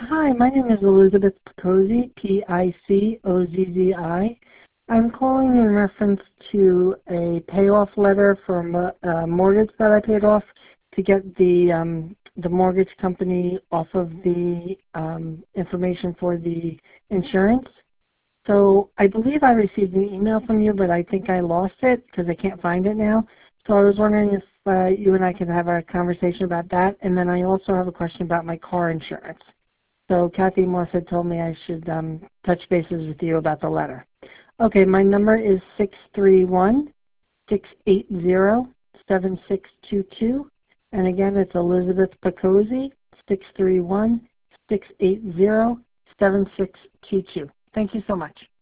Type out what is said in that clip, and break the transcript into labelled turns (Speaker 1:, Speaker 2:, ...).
Speaker 1: Hi, my name is Elizabeth Picozzi, Picozzi. I'm calling in reference to a payoff letter from a mortgage that I paid off to get the mortgage company off of the information for the insurance. So I believe I received an email from you, but I think I lost it because I can't find it now. So I was wondering if you and I could have a conversation about that. And then I also have a question about my car insurance. So Kathy Moss had told me I should touch bases with you about the letter. Okay, my number is 631-680-7622. And again, it's Elizabeth Picozzi, 631-680-7622. Thank you so much.